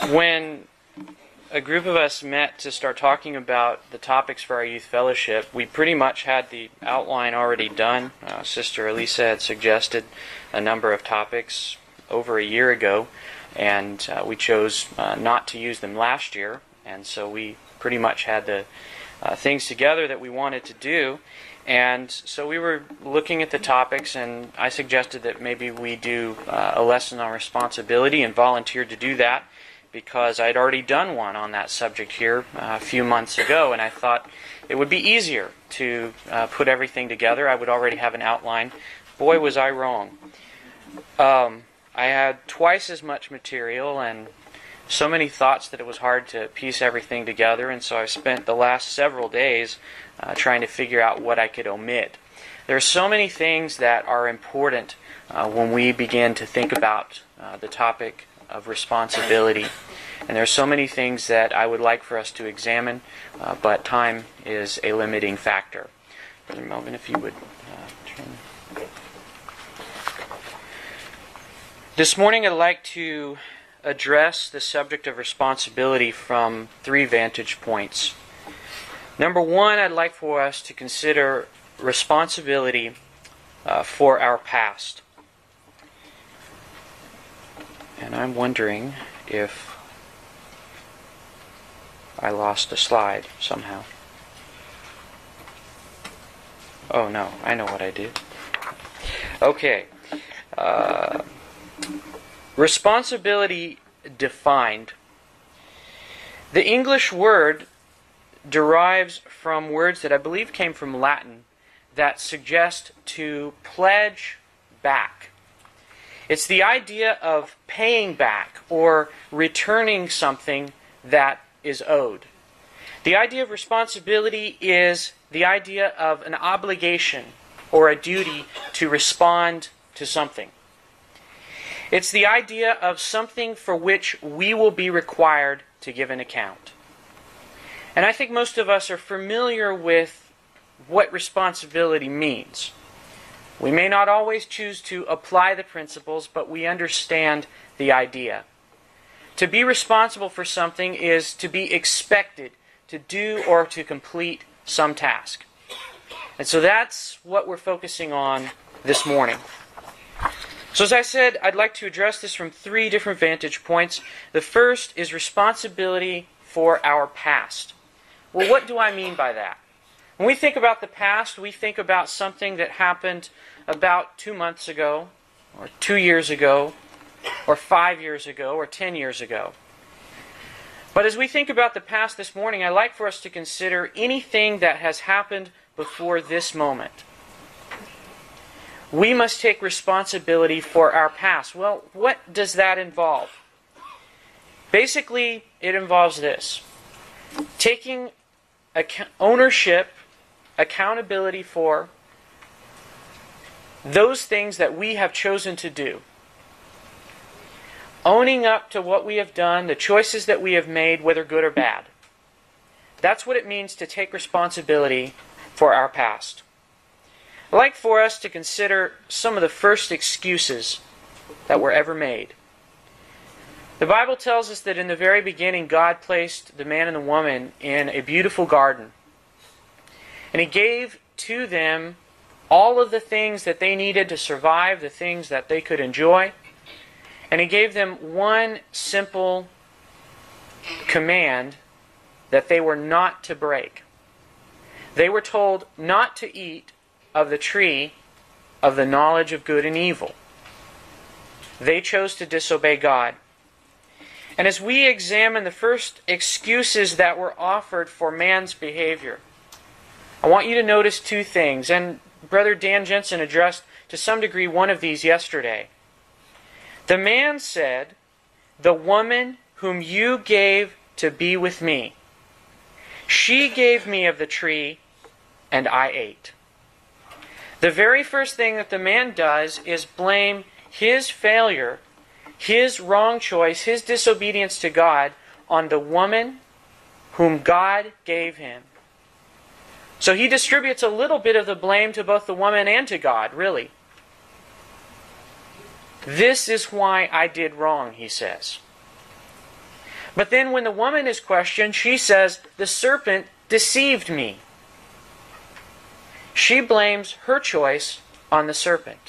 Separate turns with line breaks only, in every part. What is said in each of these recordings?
When a group of us met to start talking about the topics for our youth fellowship, we pretty much had the outline already done. Sister Elisa had suggested a number of topics over a year ago, and we chose not to use them last year, and so we pretty much had the things together that we wanted to do. And so we were looking at the topics, and I suggested that maybe we do a lesson on responsibility, and volunteered to do that because I'd already done one on that subject here a few months ago, and I thought it would be easier to put everything together. I would already have an outline. Boy, was I wrong. I had twice as much material and so many thoughts that it was hard to piece everything together, and so I spent the last several days trying to figure out what I could omit. There are so many things that are important when we begin to think about the topic of responsibility, and there are so many things that I would like for us to examine, but time is a limiting factor. Brother Melvin, if you would turn. This morning I'd like to address the subject of responsibility from 3 vantage points. Number 1, I'd like for us to consider responsibility for our past. And I'm wondering if I lost a slide somehow. Oh no, I know what I did. Okay. Responsibility defined. The English word derives from words that I believe came from Latin that suggest to pledge back. It's the idea of paying back or returning something that is owed. The idea of responsibility is the idea of an obligation or a duty to respond to something. It's the idea of something for which we will be required to give an account. And I think most of us are familiar with what responsibility means. We may not always choose to apply the principles, but we understand the idea. To be responsible for something is to be expected to do or to complete some task. And so that's what we're focusing on this morning. So as I said, I'd like to address this from 3 different vantage points. The first is responsibility for our past. Well, what do I mean by that? When we think about the past, we think about something that happened about 2 months ago, or 2 years ago, or 5 years ago, or 10 years ago. But as we think about the past this morning, I'd like for us to consider anything that has happened before this moment. We must take responsibility for our past. Well, what does that involve? Basically, it involves this: taking ownership, accountability for those things that we have chosen to do. Owning up to what we have done, the choices that we have made, whether good or bad. That's what it means to take responsibility for our past. I'd like for us to consider some of the first excuses that were ever made. The Bible tells us that in the very beginning, God placed the man and the woman in a beautiful garden. And He gave to them all of the things that they needed to survive, the things that they could enjoy. And He gave them one simple command that they were not to break. They were told not to eat of the tree of the knowledge of good and evil. They chose to disobey God. And as we examine the first excuses that were offered for man's behavior, I want you to notice 2 things. And Brother Dan Jensen addressed to some degree one of these yesterday. The man said, "The woman whom you gave to be with me, she gave me of the tree, and I ate." The very first thing that the man does is blame his failure, his wrong choice, his disobedience to God on the woman whom God gave him. So he distributes a little bit of the blame to both the woman and to God, really. This is why I did wrong, he says. But then when the woman is questioned, she says, the serpent deceived me. She blames her choice on the serpent.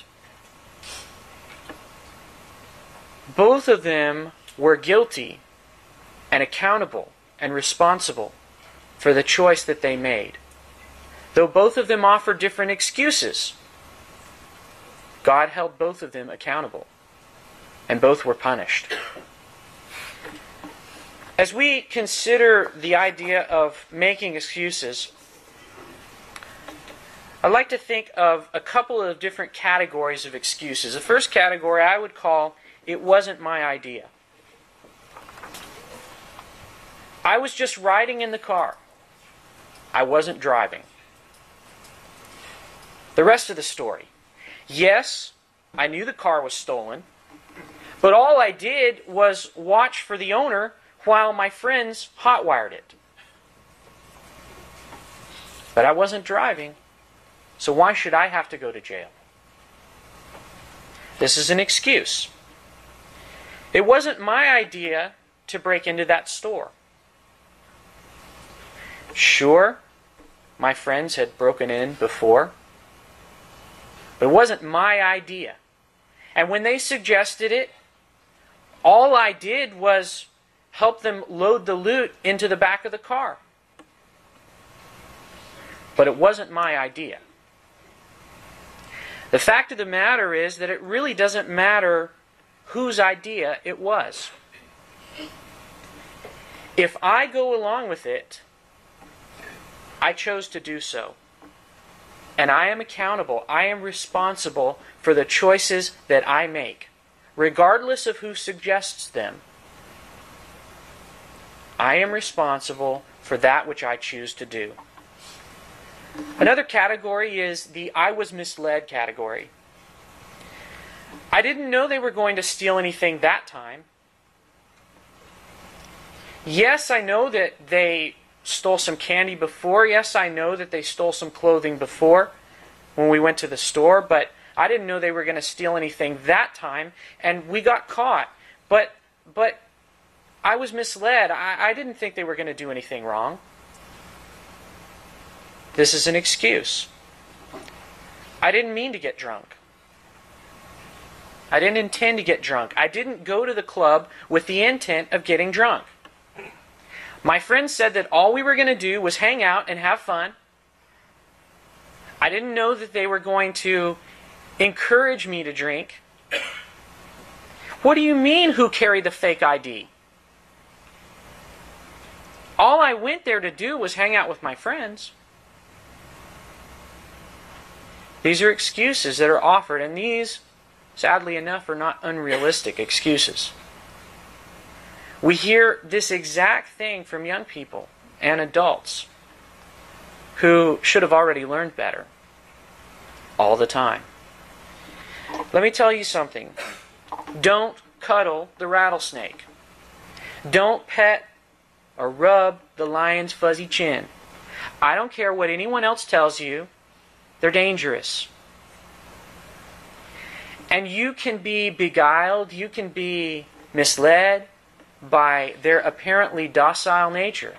Both of them were guilty and accountable and responsible for the choice that they made. Though both of them offered different excuses, God held both of them accountable, and both were punished. As we consider the idea of making excuses, I'd like to think of a couple of different categories of excuses. The first category I would call, it wasn't my idea. I was just riding in the car. I wasn't driving. The rest of the story. Yes, I knew the car was stolen, but all I did was watch for the owner while my friends hotwired it. But I wasn't driving, so why should I have to go to jail? This is an excuse. It wasn't my idea to break into that store. Sure, my friends had broken in before, but it wasn't my idea. And when they suggested it, all I did was help them load the loot into the back of the car. But it wasn't my idea. The fact of the matter is that it really doesn't matter whose idea it was. If I go along with it, I chose to do so. And I am accountable. I am responsible for the choices that I make, regardless of who suggests them. I am responsible for that which I choose to do. Another category is the I was misled category. I didn't know they were going to steal anything that time. Yes, I know that they stole some candy before. Yes, I know that they stole some clothing before when we went to the store, but I didn't know they were going to steal anything that time, and we got caught. But I was misled. I didn't think they were going to do anything wrong. This is an excuse. I didn't mean to get drunk. I didn't intend to get drunk. I didn't go to the club with the intent of getting drunk. My friends said that all we were going to do was hang out and have fun. I didn't know that they were going to encourage me to drink. What do you mean, who carried the fake ID? All I went there to do was hang out with my friends. These are excuses that are offered, and these, sadly enough, are not unrealistic excuses. We hear this exact thing from young people and adults who should have already learned better all the time. Let me tell you something. Don't cuddle the rattlesnake. Don't pet or rub the lion's fuzzy chin. I don't care what anyone else tells you. They're dangerous. And you can be beguiled, you can be misled by their apparently docile nature.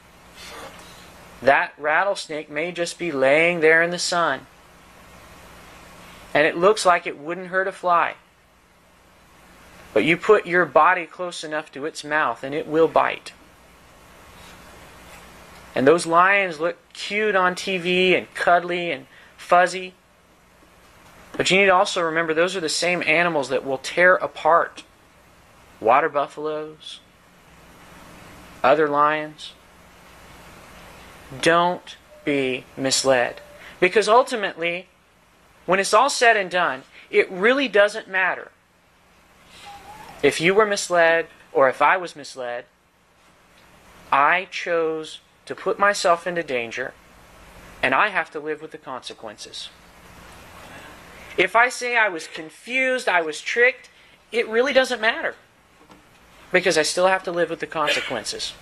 That rattlesnake may just be laying there in the sun, and it looks like it wouldn't hurt a fly. But you put your body close enough to its mouth and it will bite. And those lions look cute on TV and cuddly and fuzzy. But you need to also remember those are the same animals that will tear apart water buffaloes, other lions. Don't be misled. Because ultimately, when it's all said and done, it really doesn't matter if you were misled or if I was misled. I chose to put myself into danger, and I have to live with the consequences. If I say I was confused, I was tricked, it really doesn't matter, because I still have to live with the consequences.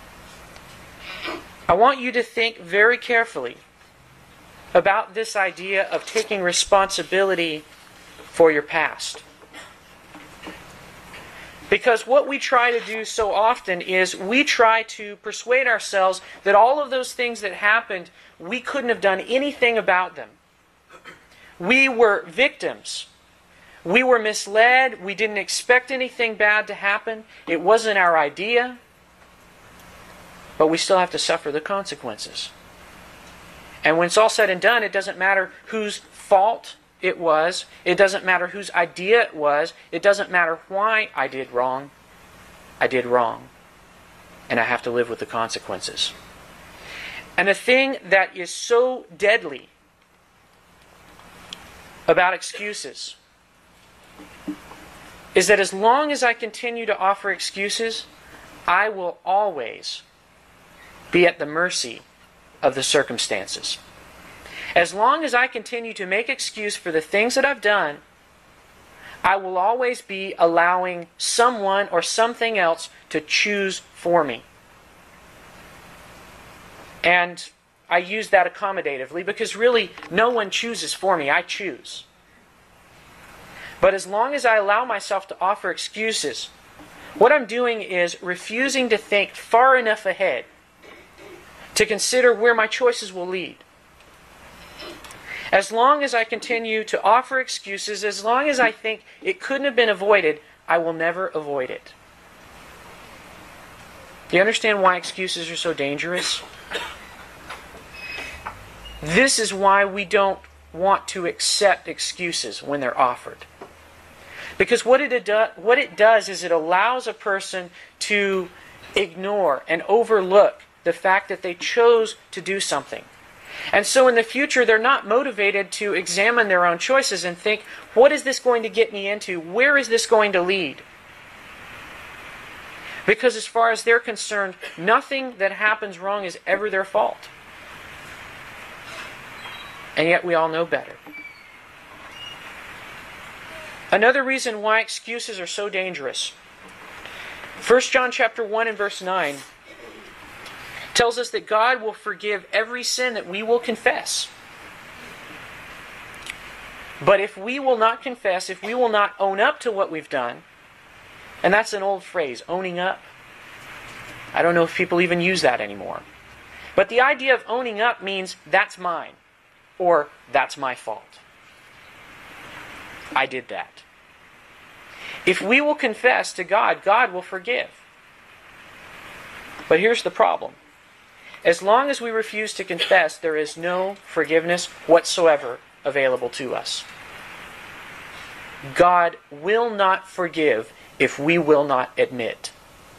I want you to think very carefully about this idea of taking responsibility for your past. Because what we try to do so often is we try to persuade ourselves that all of those things that happened, we couldn't have done anything about them. We were victims. We were misled. We didn't expect anything bad to happen. It wasn't our idea. But we still have to suffer the consequences. And when it's all said and done, it doesn't matter whose fault it was. It doesn't matter whose idea it was. It doesn't matter why I did wrong. I did wrong. And I have to live with the consequences. And the thing that is so deadly about excuses is that as long as I continue to offer excuses, I will always be at the mercy of the circumstances. As long as I continue to make excuse for the things that I've done, I will always be allowing someone or something else to choose for me. And I use that accommodatively because really no one chooses for me. I choose. But as long as I allow myself to offer excuses, what I'm doing is refusing to think far enough ahead to consider where my choices will lead. As long as I continue to offer excuses, as long as I think it couldn't have been avoided, I will never avoid it. Do you understand why excuses are so dangerous? This is why we don't want to accept excuses when they're offered. Because what it does is it allows a person to ignore and overlook the fact that they chose to do something. And so in the future, they're not motivated to examine their own choices and think, what is this going to get me into? Where is this going to lead? Because as far as they're concerned, nothing that happens wrong is ever their fault. And yet we all know better. Another reason why excuses are so dangerous. 1 John chapter 1 and verse 9 tells us that God will forgive every sin that we will confess. But if we will not confess, if we will not own up to what we've done, and that's an old phrase, owning up. I don't know if people even use that anymore. But the idea of owning up means that's mine, or that's my fault. I did that. If we will confess to God, God will forgive. But here's the problem. As long as we refuse to confess, there is no forgiveness whatsoever available to us. God will not forgive if we will not admit.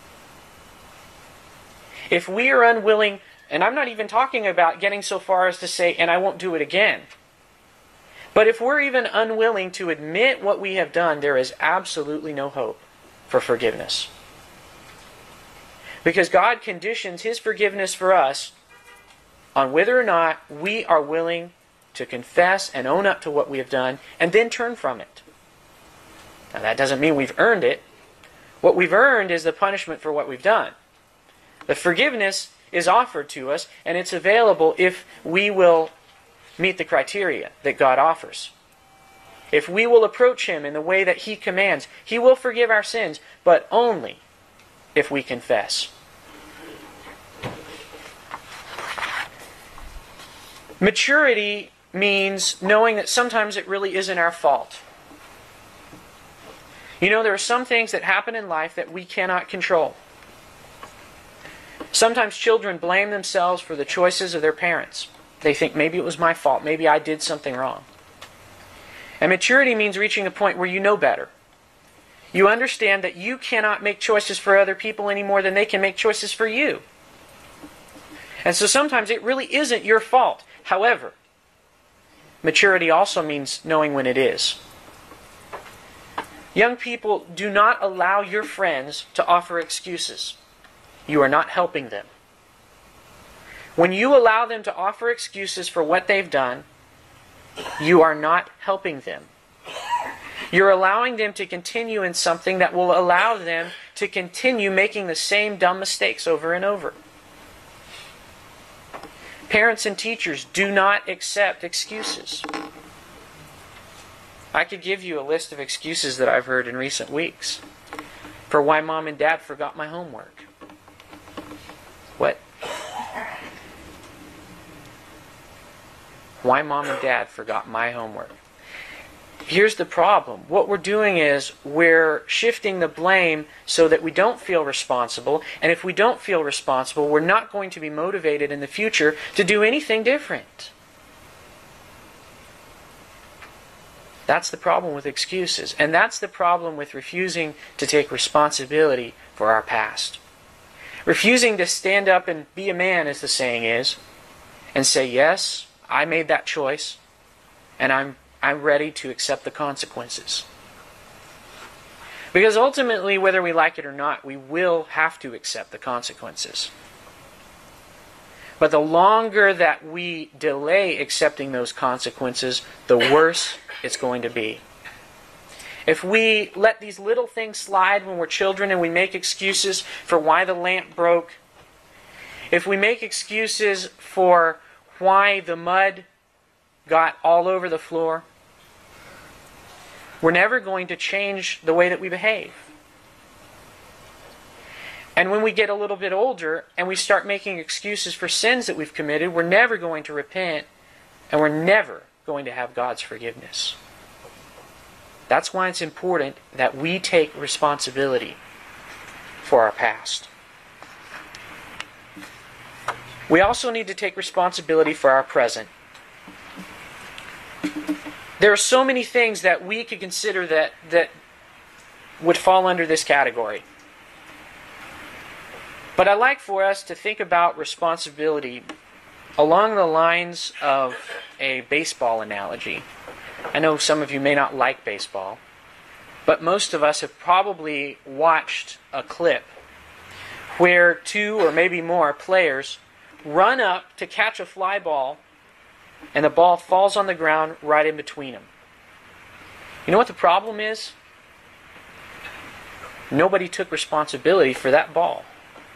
If we are unwilling, and I'm not even talking about getting so far as to say, and I won't do it again. But if we're even unwilling to admit what we have done, there is absolutely no hope for forgiveness. Because God conditions His forgiveness for us on whether or not we are willing to confess and own up to what we have done and then turn from it. Now that doesn't mean we've earned it. What we've earned is the punishment for what we've done. The forgiveness is offered to us and it's available if we will meet the criteria that God offers. If we will approach Him in the way that He commands, He will forgive our sins, but only if we confess. Maturity means knowing that sometimes it really isn't our fault. You know, there are some things that happen in life that we cannot control. Sometimes children blame themselves for the choices of their parents. They think, maybe it was my fault, maybe I did something wrong. And maturity means reaching a point where you know better. You understand that you cannot make choices for other people any more than they can make choices for you. And so sometimes it really isn't your fault. However, maturity also means knowing when it is. Young people, do not allow your friends to offer excuses. You are not helping them. When you allow them to offer excuses for what they've done, you are not helping them. You're allowing them to continue in something that will allow them to continue making the same dumb mistakes over and over. Parents and teachers, do not accept excuses. I could give you a list of excuses that I've heard in recent weeks. for why Mom and Dad forgot my homework. What? Why Mom and Dad forgot my homework. Here's the problem. What we're doing is we're shifting the blame so that we don't feel responsible. And if we don't feel responsible, we're not going to be motivated in the future to do anything different. That's the problem with excuses. And that's the problem with refusing to take responsibility for our past. Refusing to stand up and be a man, as the saying is, and say, yes, I made that choice, and I'm ready to accept the consequences. Because ultimately, whether we like it or not, we will have to accept the consequences. But the longer that we delay accepting those consequences, the worse it's going to be. If we let these little things slide when we're children and we make excuses for why the lamp broke, if we make excuses for why the mud got all over the floor, we're never going to change the way that we behave. And when we get a little bit older and we start making excuses for sins that we've committed, we're never going to repent, and we're never going to have God's forgiveness. That's why it's important that we take responsibility for our past. We also need to take responsibility for our present. There are so many things that we could consider that would fall under this category. But I'd like for us to think about responsibility along the lines of a baseball analogy. I know some of you may not like baseball, but most of us have probably watched a clip where two or maybe more players run up to catch a fly ball, and the ball falls on the ground right in between them. You know what the problem is? Nobody took responsibility for that ball.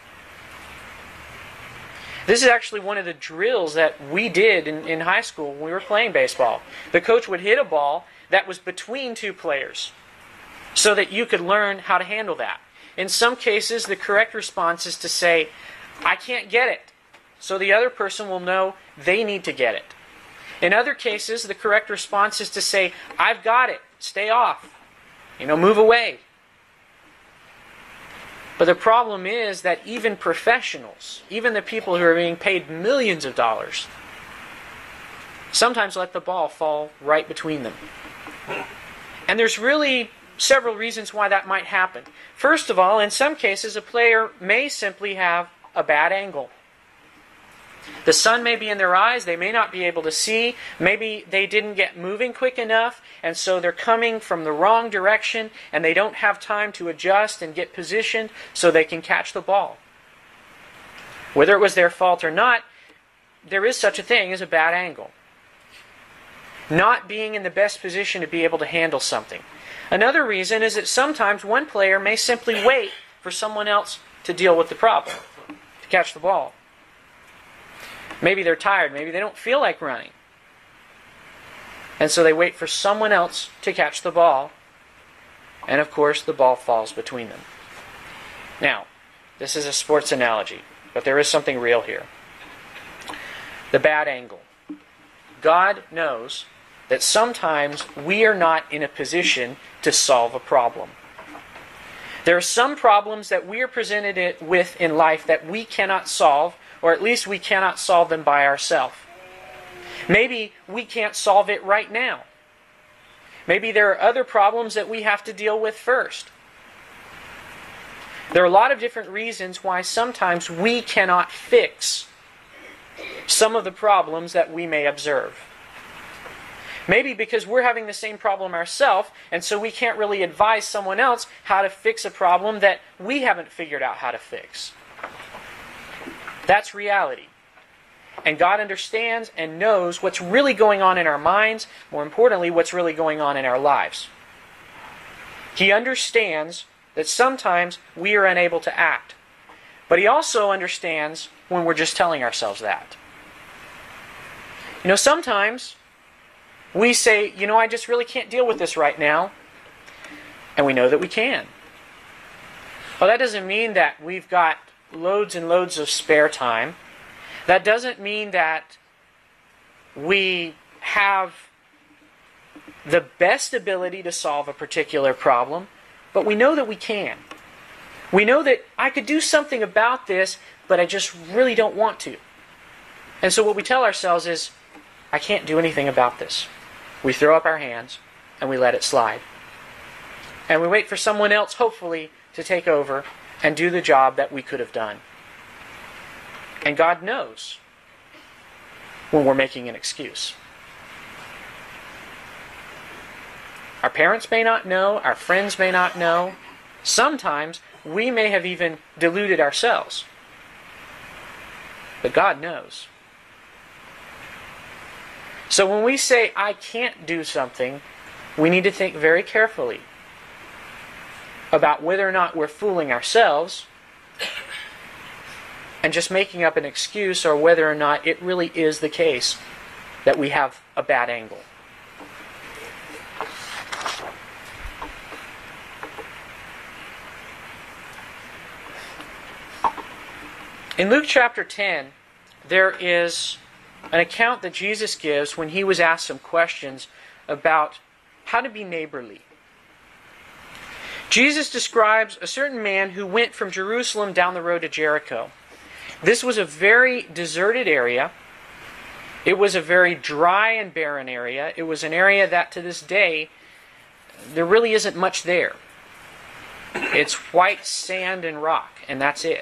This is actually one of the drills that we did in high school when we were playing baseball. The coach would hit a ball that was between two players so that you could learn how to handle that. In some cases, the correct response is to say, I can't get it, so the other person will know they need to get it. In other cases, the correct response is to say, I've got it, stay off, move away. But the problem is that even professionals, even the people who are being paid millions of dollars, sometimes let the ball fall right between them. And there's really several reasons why that might happen. First of all, in some cases, a player may simply have a bad angle. The sun may be in their eyes, they may not be able to see, maybe they didn't get moving quick enough, and so they're coming from the wrong direction, and they don't have time to adjust and get positioned so they can catch the ball. Whether it was their fault or not, there is such a thing as a bad angle. Not being in the best position to be able to handle something. Another reason is that sometimes one player may simply wait for someone else to deal with the problem, to catch the ball. Maybe they're tired. Maybe they don't feel like running. And so they wait for someone else to catch the ball. And of course, the ball falls between them. Now, this is a sports analogy, but there is something real here. The bad angle. God knows that sometimes we are not in a position to solve a problem. There are some problems that we are presented with in life that we cannot solve, or at least we cannot solve them by ourselves. Maybe we can't solve it right now. Maybe there are other problems that we have to deal with first. There are a lot of different reasons why sometimes we cannot fix some of the problems that we may observe. Maybe because we're having the same problem ourselves, and so we can't really advise someone else how to fix a problem that we haven't figured out how to fix. That's reality. And God understands and knows what's really going on in our minds, more importantly, what's really going on in our lives. He understands that sometimes we are unable to act. But He also understands when we're just telling ourselves that. Sometimes we say, I just really can't deal with this right now. And we know that we can. Well, that doesn't mean that we've got loads and loads of spare time. That doesn't mean that we have the best ability to solve a particular problem, but we know that we can. We know that I could do something about this, but I just really don't want to. And so what we tell ourselves is, I can't do anything about this. We throw up our hands and we let it slide. And we wait for someone else, hopefully, to take over and do the job that we could have done. And God knows when we're making an excuse. Our parents may not know, our friends may not know. Sometimes we may have even deluded ourselves. But God knows. So when we say, I can't do something, we need to think very carefully about whether or not we're fooling ourselves and just making up an excuse, or whether or not it really is the case that we have a bad angle. In Luke chapter 10, there is an account that Jesus gives when he was asked some questions about how to be neighborly. Jesus describes a certain man who went from Jerusalem down the road to Jericho. This was a very deserted area. It was a very dry and barren area. It was an area that to this day, there really isn't much there. It's white sand and rock, and that's it.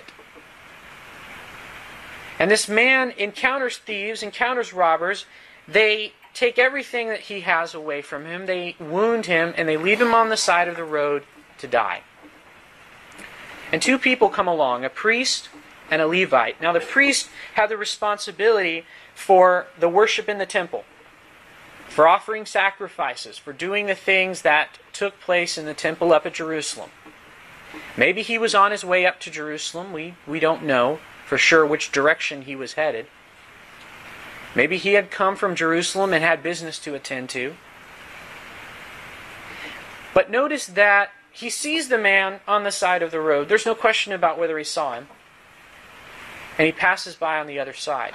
And this man encounters thieves, encounters robbers. They take everything that he has away from him. They wound him, and they leave him on the side of the road to die. And two people come along, a priest and a Levite. Now the priest had the responsibility for the worship in the temple, for offering sacrifices, for doing the things that took place in the temple up at Jerusalem. Maybe he was on his way up to Jerusalem. We don't know for sure which direction he was headed. Maybe he had come from Jerusalem and had business to attend to. But notice that he sees the man on the side of the road. There's no question about whether he saw him. And he passes by on the other side.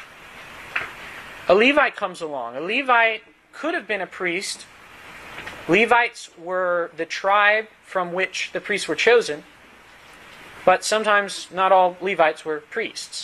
A Levite comes along. A Levite could have been a priest. Levites were the tribe from which the priests were chosen. But sometimes not all Levites were priests.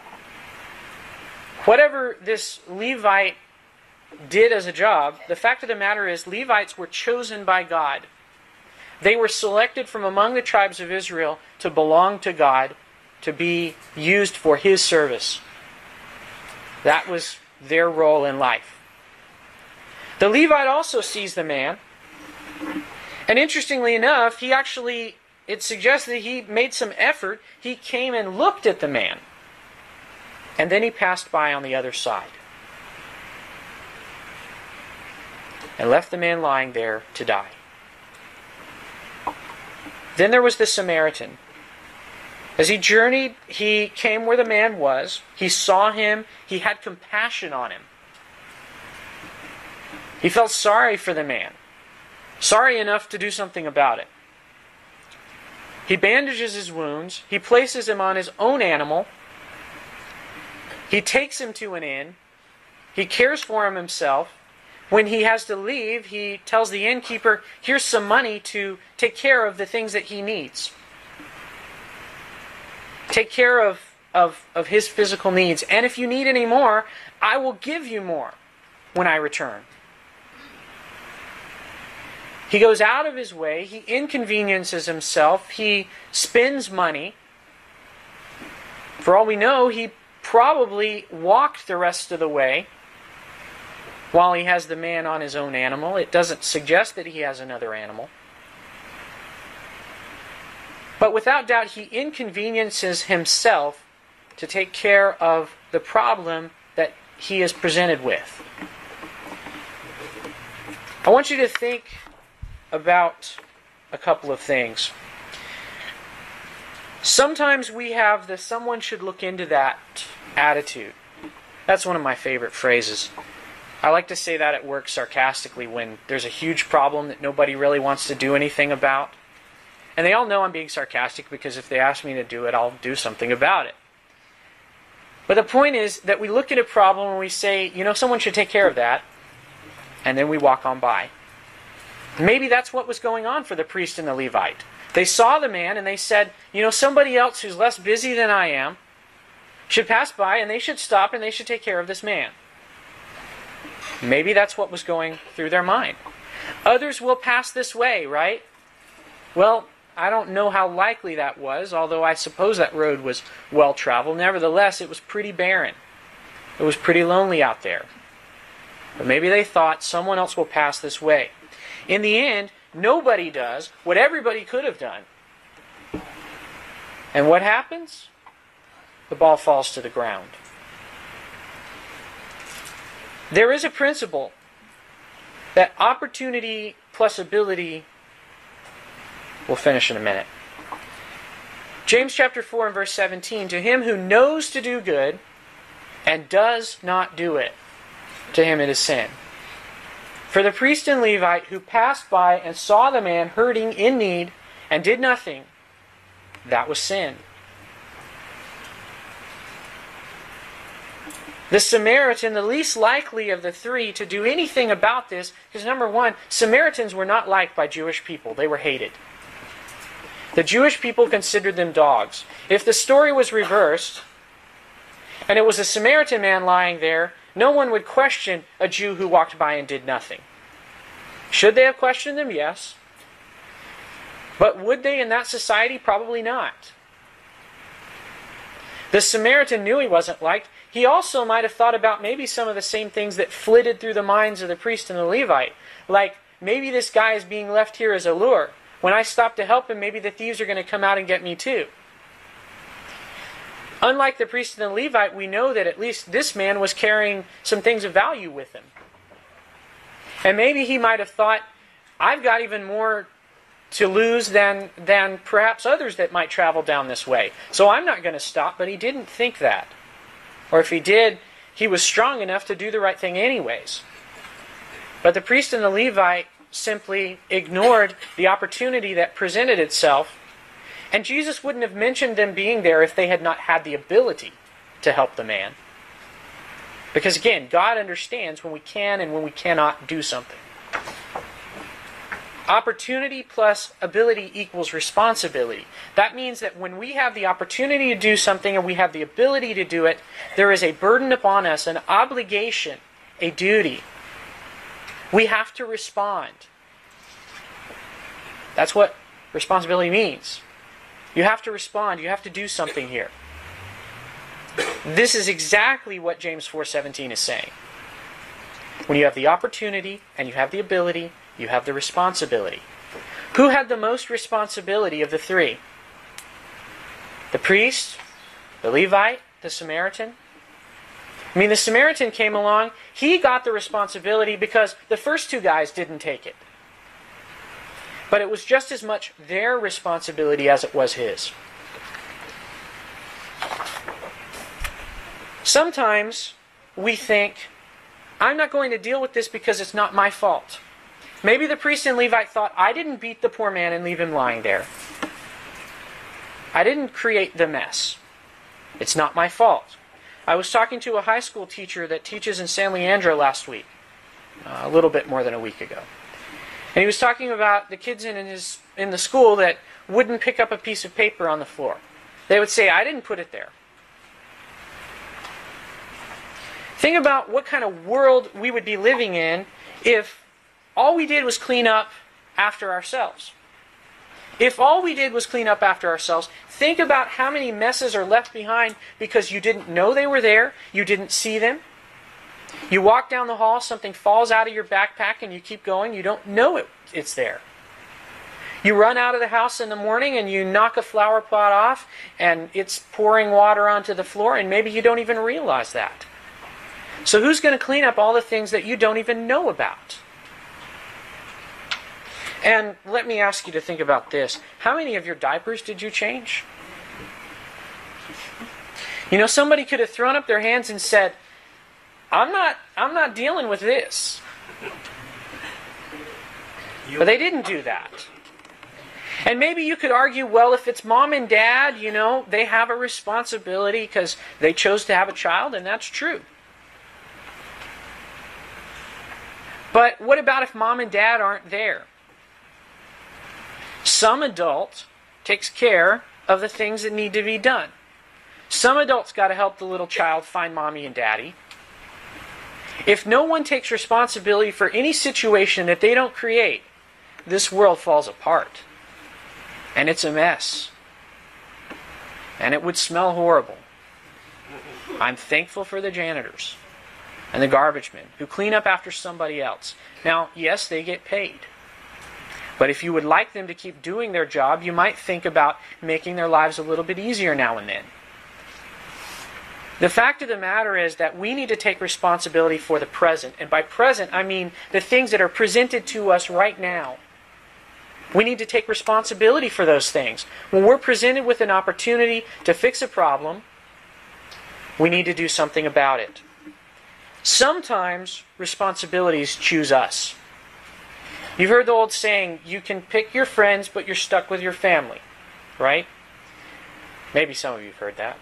Whatever this Levite did as a job, the fact of the matter is Levites were chosen by God. They were selected from among the tribes of Israel to belong to God, to be used for His service. That was their role in life. The Levite also sees the man. And interestingly enough, it suggests that he made some effort. He came and looked at the man. And then he passed by on the other side. And left the man lying there to die. Then there was the Samaritan. As he journeyed, he came where the man was. He saw him. He had compassion on him. He felt sorry for the man. Sorry enough to do something about it. He bandages his wounds. He places him on his own animal. He takes him to an inn. He cares for him himself. When he has to leave, he tells the innkeeper, here's some money to take care of the things that he needs. Take care of his physical needs. And if you need any more, I will give you more when I return. He goes out of his way. He inconveniences himself. He spends money. For all we know, he probably walked the rest of the way while he has the man on his own animal. It doesn't suggest that he has another animal. But without doubt, he inconveniences himself to take care of the problem that he is presented with. I want you to think about a couple of things. Sometimes we have the someone should look into that attitude. That's one of my favorite phrases. I like to say that at work sarcastically when there's a huge problem that nobody really wants to do anything about. And they all know I'm being sarcastic because if they ask me to do it, I'll do something about it. But the point is that we look at a problem and we say, someone should take care of that. And then we walk on by. Maybe that's what was going on for the priest and the Levite. They saw the man and they said, somebody else who's less busy than I am should pass by and they should stop and they should take care of this man. Maybe that's what was going through their mind. Others will pass this way, right? Well, I don't know how likely that was, although I suppose that road was well traveled. Nevertheless, it was pretty barren. It was pretty lonely out there. But maybe they thought someone else will pass this way. In the end, nobody does what everybody could have done. And what happens? The ball falls to the ground. There is a principle that opportunity plus ability. We'll finish in a minute. James chapter 4 and verse 17. To him who knows to do good and does not do it, to him it is sin. For the priest and Levite who passed by and saw the man hurting in need and did nothing, that was sin. The Samaritan, the least likely of the three to do anything about this, because number one, Samaritans were not liked by Jewish people. They were hated. The Jewish people considered them dogs. If the story was reversed, and it was a Samaritan man lying there, no one would question a Jew who walked by and did nothing. Should they have questioned him? Yes. But would they in that society? Probably not. The Samaritan knew he wasn't liked. He also might have thought about maybe some of the same things that flitted through the minds of the priest and the Levite. Like, maybe this guy is being left here as a lure. When I stop to help him, maybe the thieves are going to come out and get me too. Unlike the priest and the Levite, we know that at least this man was carrying some things of value with him. And maybe he might have thought, I've got even more to lose than perhaps others that might travel down this way. So I'm not going to stop, but he didn't think that. Or if he did, he was strong enough to do the right thing anyways. But the priest and the Levite simply ignored the opportunity that presented itself. And Jesus wouldn't have mentioned them being there if they had not had the ability to help the man. Because again, God understands when we can and when we cannot do something. Opportunity plus ability equals responsibility. That means that when we have the opportunity to do something and we have the ability to do it, there is a burden upon us, an obligation, a duty. We have to respond. That's what responsibility means. You have to respond. You have to do something here. This is exactly what James 4:17 is saying. When you have the opportunity and you have the ability, you have the responsibility. Who had the most responsibility of the three? The priest, the Levite, the Samaritan? The Samaritan came along. He got the responsibility because the first two guys didn't take it. But it was just as much their responsibility as it was his. Sometimes we think, I'm not going to deal with this because it's not my fault. Maybe the priest and Levite thought, I didn't beat the poor man and leave him lying there. I didn't create the mess. It's not my fault. I was talking to a high school teacher that teaches in San Leandro last week, a little bit more than a week ago. And he was talking about the kids in the school that wouldn't pick up a piece of paper on the floor. They would say, I didn't put it there. Think about what kind of world we would be living in if all we did was clean up after ourselves. If all we did was clean up after ourselves, think about how many messes are left behind because you didn't know they were there, you didn't see them. You walk down the hall, something falls out of your backpack and you keep going, you don't know it's there. You run out of the house in the morning and you knock a flower pot off and it's pouring water onto the floor and maybe you don't even realize that. So who's going to clean up all the things that you don't even know about? And let me ask you to think about this. How many of your diapers did you change? Somebody could have thrown up their hands and said, I'm not dealing with this. But they didn't do that. And maybe you could argue, well, if it's mom and dad, they have a responsibility because they chose to have a child, and that's true. But what about if mom and dad aren't there? Some adult takes care of the things that need to be done. Some adults got to help the little child find mommy and daddy. If no one takes responsibility for any situation that they don't create, this world falls apart. And it's a mess. And it would smell horrible. I'm thankful for the janitors and the garbage men who clean up after somebody else. Now, yes, they get paid. But if you would like them to keep doing their job, you might think about making their lives a little bit easier now and then. The fact of the matter is that we need to take responsibility for the present. And by present, I mean the things that are presented to us right now. We need to take responsibility for those things. When we're presented with an opportunity to fix a problem, we need to do something about it. Sometimes responsibilities choose us. You've heard the old saying, you can pick your friends, but you're stuck with your family. Right? Maybe some of you have heard that.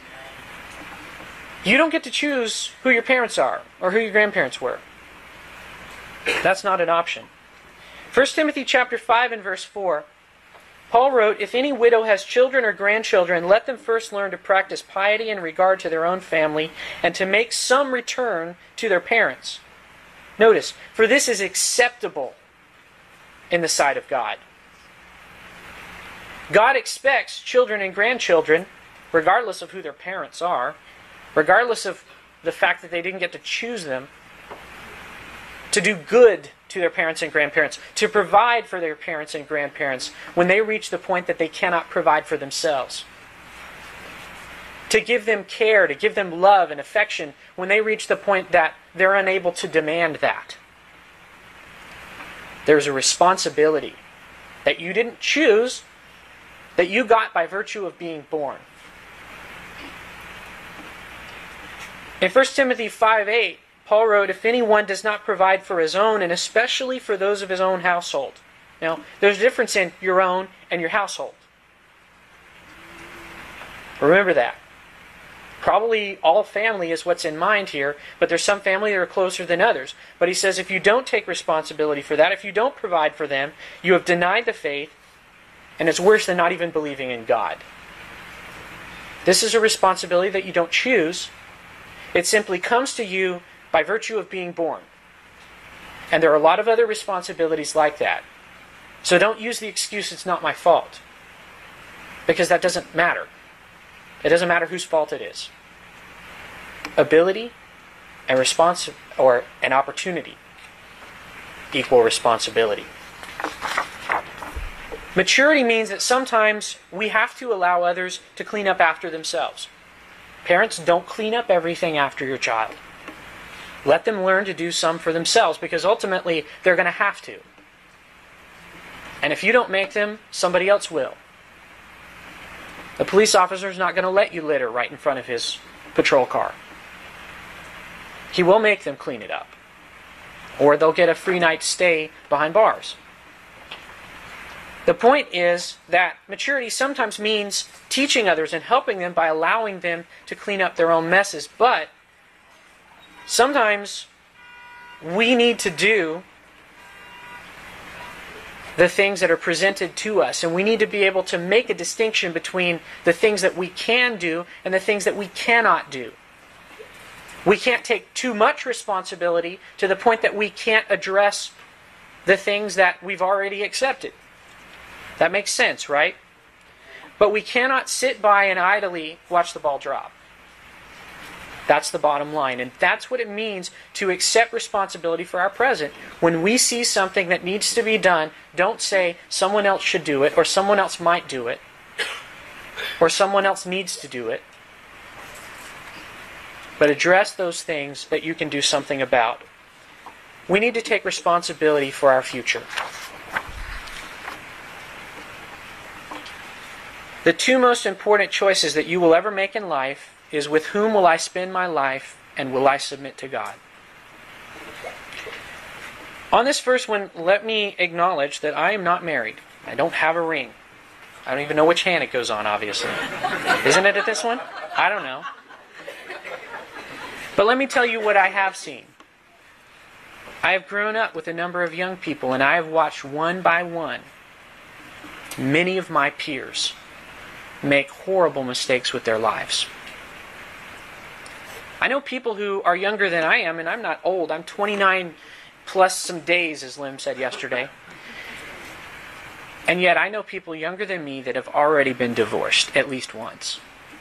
You don't get to choose who your parents are or who your grandparents were. That's not an option. 1 Timothy chapter 5 and verse 4, Paul wrote, "If any widow has children or grandchildren, let them first learn to practice piety in regard to their own family and to make some return to their parents." Notice, "For this is acceptable in the sight of God." God expects children and grandchildren, regardless of who their parents are, regardless of the fact that they didn't get to choose them, to do good to their parents and grandparents, to provide for their parents and grandparents when they reach the point that they cannot provide for themselves. To give them care, to give them love and affection when they reach the point that they're unable to demand that. There's a responsibility that you didn't choose, that you got by virtue of being born. In 1 Timothy 5:8, Paul wrote, "If anyone does not provide for his own, and especially for those of his own household." Now, there's a difference in your own and your household. Remember that. Probably all family is what's in mind here, but there's some family that are closer than others. But he says if you don't take responsibility for that, if you don't provide for them, you have denied the faith, and it's worse than not even believing in God. This is a responsibility that you don't choose. It simply comes to you by virtue of being born. And there are a lot of other responsibilities like that. So don't use the excuse, "It's not my fault." Because that doesn't matter. It doesn't matter whose fault it is. Ability and an opportunity equal responsibility. Maturity means that sometimes we have to allow others to clean up after themselves. Parents, don't clean up everything after your child. Let them learn to do some for themselves, because ultimately they're going to have to. And if you don't make them, somebody else will. The police officer is not going to let you litter right in front of his patrol car. He will make them clean it up. Or they'll get a free night stay behind bars. The point is that maturity sometimes means teaching others and helping them by allowing them to clean up their own messes. But sometimes we need to do the things that are presented to us. And we need to be able to make a distinction between the things that we can do and the things that we cannot do. We can't take too much responsibility to the point that we can't address the things that we've already accepted. That makes sense, right? But we cannot sit by and idly watch the ball drop. That's the bottom line. And that's what it means to accept responsibility for our present. When we see something that needs to be done, don't say someone else should do it, or someone else might do it, or someone else needs to do it. But address those things that you can do something about. We need to take responsibility for our future. The two most important choices that you will ever make in life is, with whom will I spend my life, and will I submit to God? On this first one, let me acknowledge that I am not married. I don't have a ring. I don't even know which hand it goes on, obviously. Isn't it at this one? I don't know. But let me tell you what I have seen. I have grown up with a number of young people, and I have watched one by one many of my peers make horrible mistakes with their lives. I know people who are younger than I am, and I'm not old. I'm 29 plus some days, as Lim said yesterday. And yet I know people younger than me that have already been divorced at least once.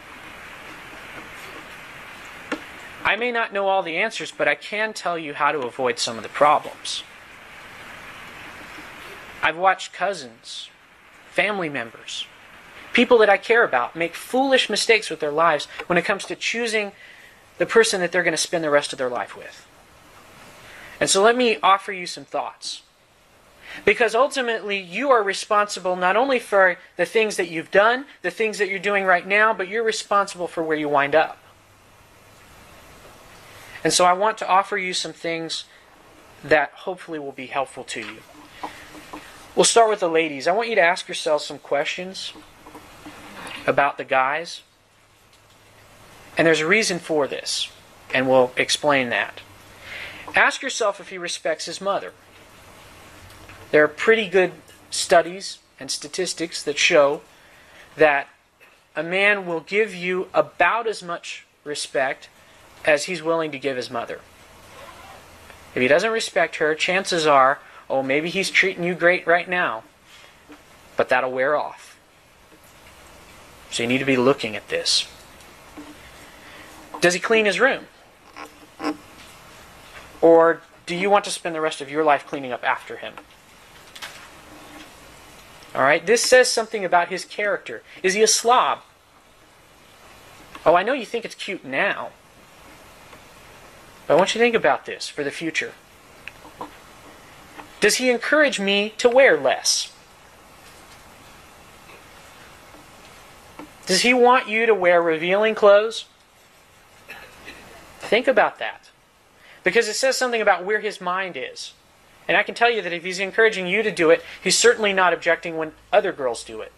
I may not know all the answers, but I can tell you how to avoid some of the problems. I've watched cousins, family members, people that I care about make foolish mistakes with their lives when it comes to choosing the person that they're going to spend the rest of their life with. And so let me offer you some thoughts. Because ultimately, you are responsible not only for the things that you've done, the things that you're doing right now, but you're responsible for where you wind up. And so I want to offer you some things that hopefully will be helpful to you. We'll start with the ladies. I want you to ask yourselves some questions about the guys. And there's a reason for this, and we'll explain that. Ask yourself if he respects his mother. There are pretty good studies and statistics that show that a man will give you about as much respect as he's willing to give his mother. If he doesn't respect her, chances are, maybe he's treating you great right now, but that'll wear off. So you need to be looking at this. Does he clean his room? Or do you want to spend the rest of your life cleaning up after him? All right, this says something about his character. Is he a slob? I know you think it's cute now, but I want you to think about this for the future. Does he encourage me to wear less? Does he want you to wear revealing clothes? Think about that. Because it says something about where his mind is. And I can tell you that if he's encouraging you to do it, he's certainly not objecting when other girls do it.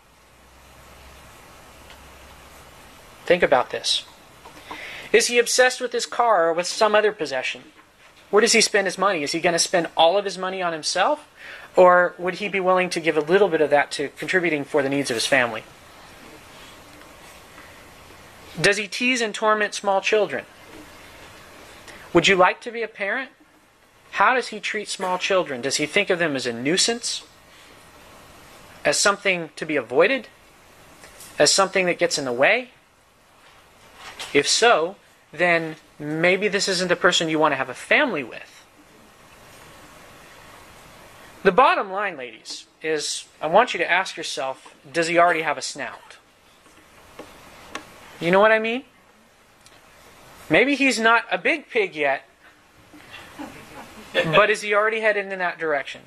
Think about this. Is he obsessed with his car or with some other possession? Where does he spend his money? Is he going to spend all of his money on himself? Or would he be willing to give a little bit of that to contributing for the needs of his family? Does he tease and torment small children? Would you like to be a parent? How does he treat small children? Does he think of them as a nuisance? As something to be avoided? As something that gets in the way? If so, then maybe this isn't the person you want to have a family with. The bottom line, ladies, is I want you to ask yourself, does he already have a snout? You know what I mean? Maybe he's not a big pig yet, but is he already headed in that direction?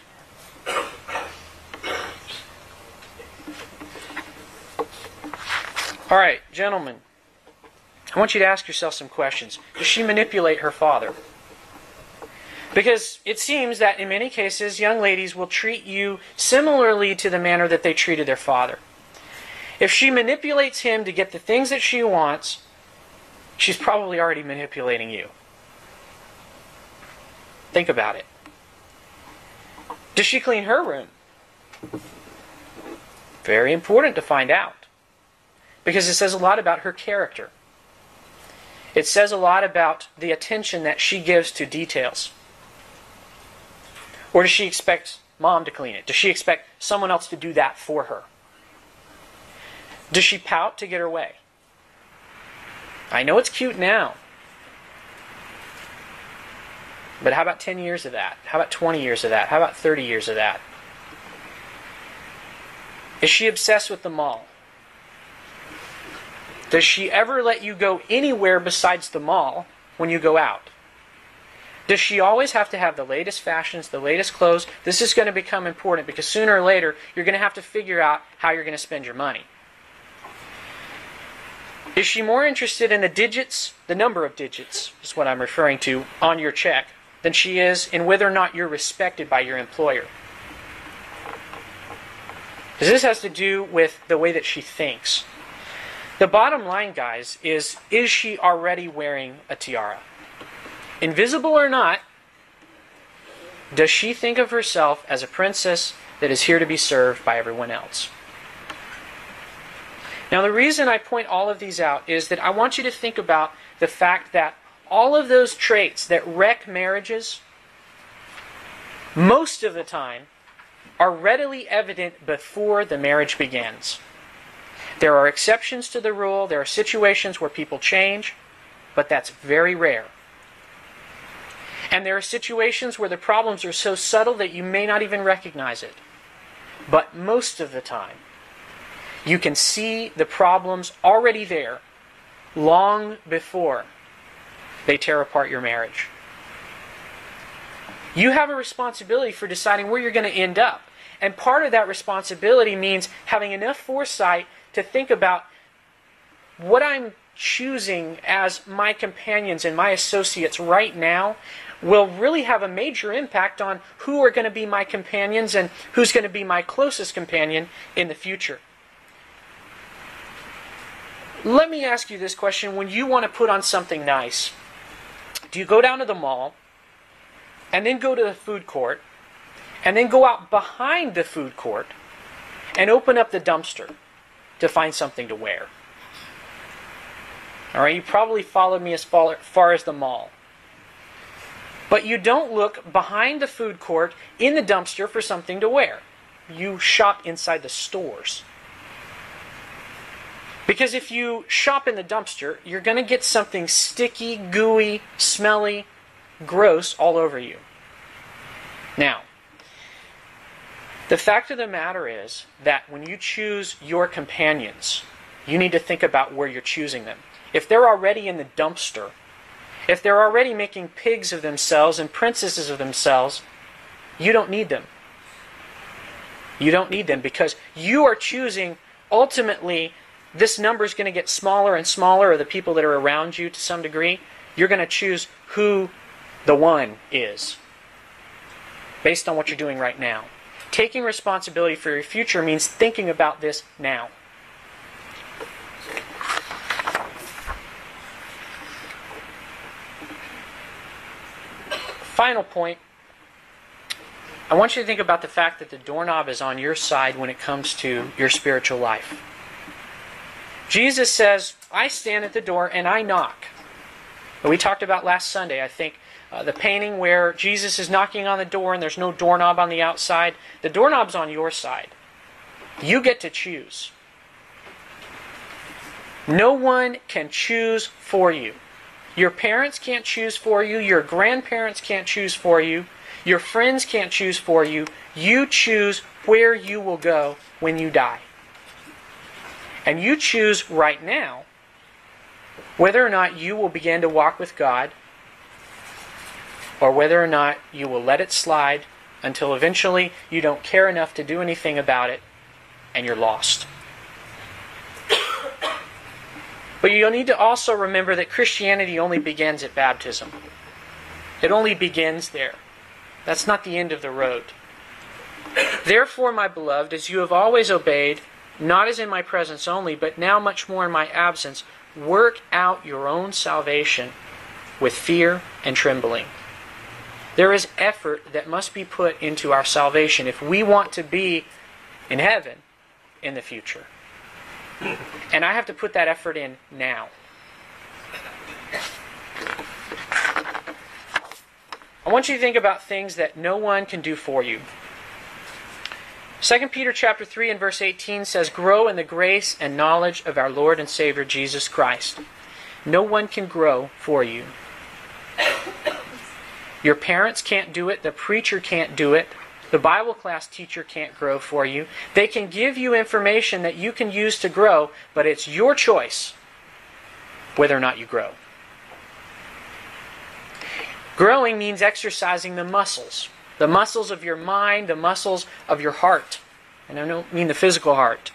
All right, gentlemen, I want you to ask yourself some questions. Does she manipulate her father? Because it seems that in many cases, young ladies will treat you similarly to the manner that they treated their father. If she manipulates him to get the things that she wants, she's probably already manipulating you. Think about it. Does she clean her room? Very important to find out. Because it says a lot about her character. It says a lot about the attention that she gives to details. Or does she expect mom to clean it? Does she expect someone else to do that for her? Does she pout to get her way? I know it's cute now. But how about 10 years of that? How about 20 years of that? How about 30 years of that? Is she obsessed with the mall? Does she ever let you go anywhere besides the mall when you go out? Does she always have to have the latest fashions, the latest clothes? This is going to become important because sooner or later you're going to have to figure out how you're going to spend your money. Is she more interested in the digits, the number of digits is what I'm referring to, on your check, than she is in whether or not you're respected by your employer? Because this has to do with the way that she thinks. The bottom line, guys, is she already wearing a tiara? Invisible or not, does she think of herself as a princess that is here to be served by everyone else? Now, the reason I point all of these out is that I want you to think about the fact that all of those traits that wreck marriages, most of the time, are readily evident before the marriage begins. There are exceptions to the rule. There are situations where people change, but that's very rare. And there are situations where the problems are so subtle that you may not even recognize it. But most of the time, you can see the problems already there long before they tear apart your marriage. You have a responsibility for deciding where you're going to end up. And part of that responsibility means having enough foresight to think about what I'm choosing as my companions and my associates right now will really have a major impact on who are going to be my companions and who's going to be my closest companion in the future. Let me ask you this question. When you want to put on something nice, do you go down to the mall and then go to the food court and then go out behind the food court and open up the dumpster to find something to wear? All right, you probably followed me as far as the mall. But you don't look behind the food court in the dumpster for something to wear. You shop inside the stores. Because if you shop in the dumpster, you're going to get something sticky, gooey, smelly, gross all over you. Now, the fact of the matter is that when you choose your companions, you need to think about where you're choosing them. If they're already in the dumpster, if they're already making pigs of themselves and princesses of themselves, you don't need them. You don't need them because you are choosing, ultimately, this number is going to get smaller and smaller of the people that are around you to some degree. You're going to choose who the one is based on what you're doing right now. Taking responsibility for your future means thinking about this now. Final point, I want you to think about the fact that the doorknob is on your side when it comes to your spiritual life. Jesus says, I stand at the door and I knock. We talked about last Sunday, I think, the painting where Jesus is knocking on the door and there's no doorknob on the outside. The doorknob's on your side. You get to choose. No one can choose for you. Your parents can't choose for you. Your grandparents can't choose for you. Your friends can't choose for you. You choose where you will go when you die. And you choose right now whether or not you will begin to walk with God or whether or not you will let it slide until eventually you don't care enough to do anything about it and you're lost. But you'll need to also remember that Christianity only begins at baptism. It only begins there. That's not the end of the road. Therefore, my beloved, as you have always obeyed, not as in my presence only, but now much more in my absence, work out your own salvation with fear and trembling. There is effort that must be put into our salvation if we want to be in heaven in the future. And I have to put that effort in now. I want you to think about things that no one can do for you. 2 Peter chapter 3 and verse 18 says, grow in the grace and knowledge of our Lord and Savior Jesus Christ. No one can grow for you. Your parents can't do it. The preacher can't do it. The Bible class teacher can't grow for you. They can give you information that you can use to grow, but it's your choice whether or not you grow. Growing means exercising the muscles of your mind, the muscles of your heart. And I don't mean the physical heart.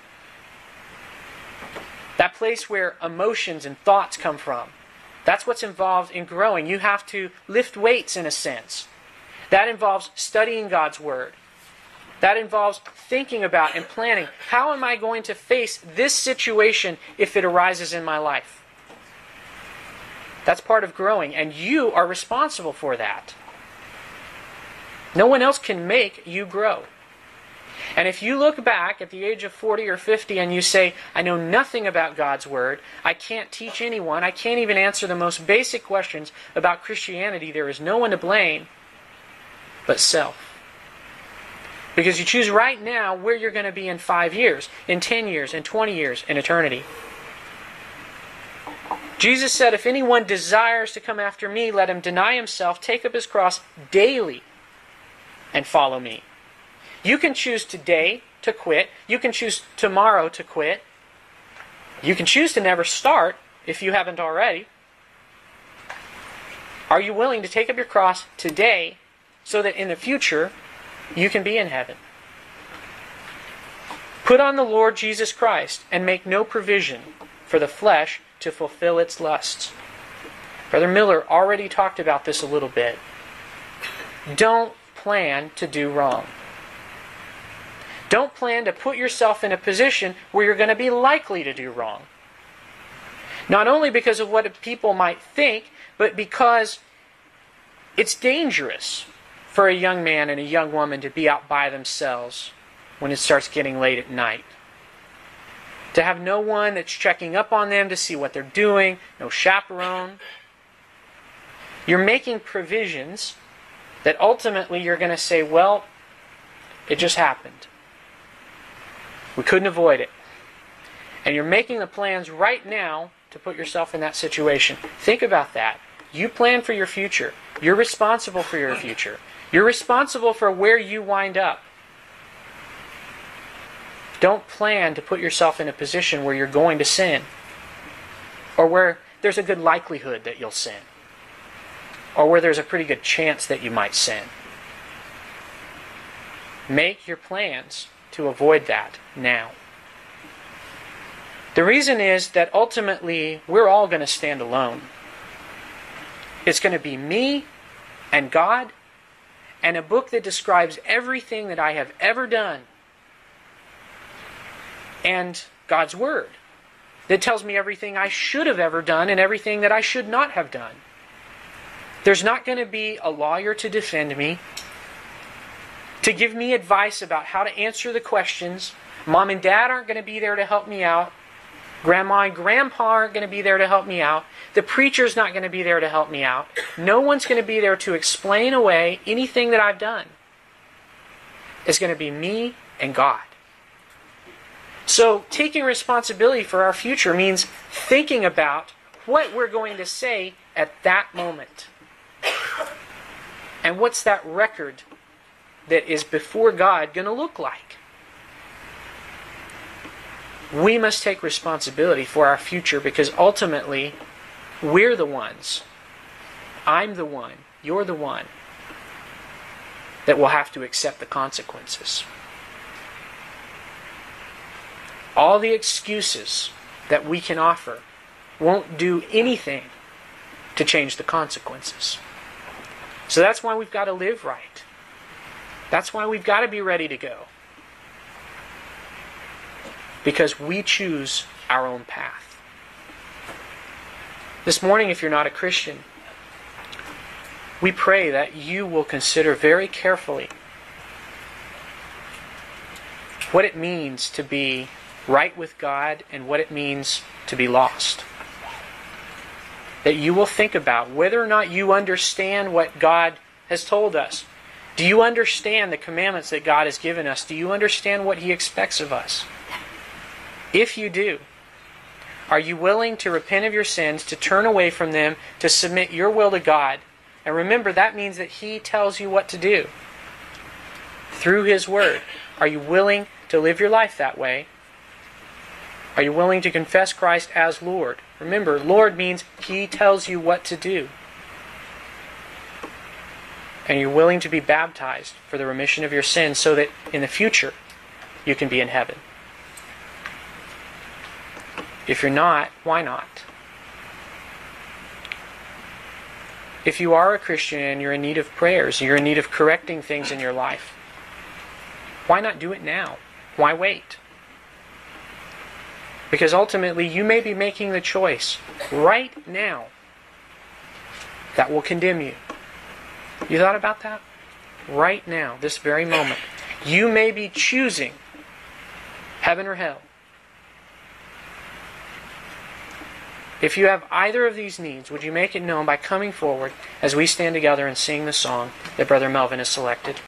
That place where emotions and thoughts come from. That's what's involved in growing. You have to lift weights in a sense. That involves studying God's Word. That involves thinking about and planning, how am I going to face this situation if it arises in my life? That's part of growing, and you are responsible for that. No one else can make you grow. And if you look back at the age of 40 or 50 and you say, I know nothing about God's Word, I can't teach anyone, I can't even answer the most basic questions about Christianity, there is no one to blame but self. Because you choose right now where you're going to be in 5 years, in 10 years, in 20 years, in eternity. Jesus said, if anyone desires to come after me, let him deny himself, take up his cross daily, and follow me. You can choose today to quit. You can choose tomorrow to quit. You can choose to never start if you haven't already. Are you willing to take up your cross today so that in the future you can be in heaven? Put on the Lord Jesus Christ and make no provision for the flesh to fulfill its lusts. Brother Miller already talked about this a little bit. Don't plan to do wrong. Don't plan to put yourself in a position where you're going to be likely to do wrong. Not only because of what people might think, but because it's dangerous for a young man and a young woman to be out by themselves when it starts getting late at night. To have no one that's checking up on them to see what they're doing, no chaperone. You're making provisions that ultimately you're going to say, well, it just happened. We couldn't avoid it. And you're making the plans right now to put yourself in that situation. Think about that. You plan for your future. You're responsible for your future. You're responsible for where you wind up. Don't plan to put yourself in a position where you're going to sin, or where there's a good likelihood that you'll sin, or where there's a pretty good chance that you might sin. Make your plans to avoid that now. The reason is that ultimately we're all going to stand alone. It's going to be me and God and a book that describes everything that I have ever done, and God's Word that tells me everything I should have ever done and everything that I should not have done. There's not going to be a lawyer to defend me, to give me advice about how to answer the questions. Mom and Dad aren't going to be there to help me out. Grandma and Grandpa aren't going to be there to help me out. The preacher's not going to be there to help me out. No one's going to be there to explain away anything that I've done. It's going to be me and God. So taking responsibility for our future means thinking about what we're going to say at that moment. And what's that record that is before God going to look like? We must take responsibility for our future because ultimately we're the ones, I'm the one, you're the one, that will have to accept the consequences. All the excuses that we can offer won't do anything to change the consequences. So that's why we've got to live right. That's why we've got to be ready to go. Because we choose our own path. This morning, if you're not a Christian, we pray that you will consider very carefully what it means to be right with God and what it means to be lost. That you will think about whether or not you understand what God has told us. Do you understand the commandments that God has given us? Do you understand what He expects of us? If you do, are you willing to repent of your sins, to turn away from them, to submit your will to God? And remember, that means that He tells you what to do through His Word. Are you willing to live your life that way? Are you willing to confess Christ as Lord? Remember, Lord means He tells you what to do. And you're willing to be baptized for the remission of your sins so that in the future you can be in heaven. If you're not, why not? If you are a Christian and you're in need of prayers, you're in need of correcting things in your life, Why not do it now? Why wait? Because ultimately you may be making the choice right now that will condemn you. You thought about that? Right now, this very moment. You may be choosing heaven or hell. If you have either of these needs, would you make it known by coming forward as we stand together and sing the song that Brother Melvin has selected?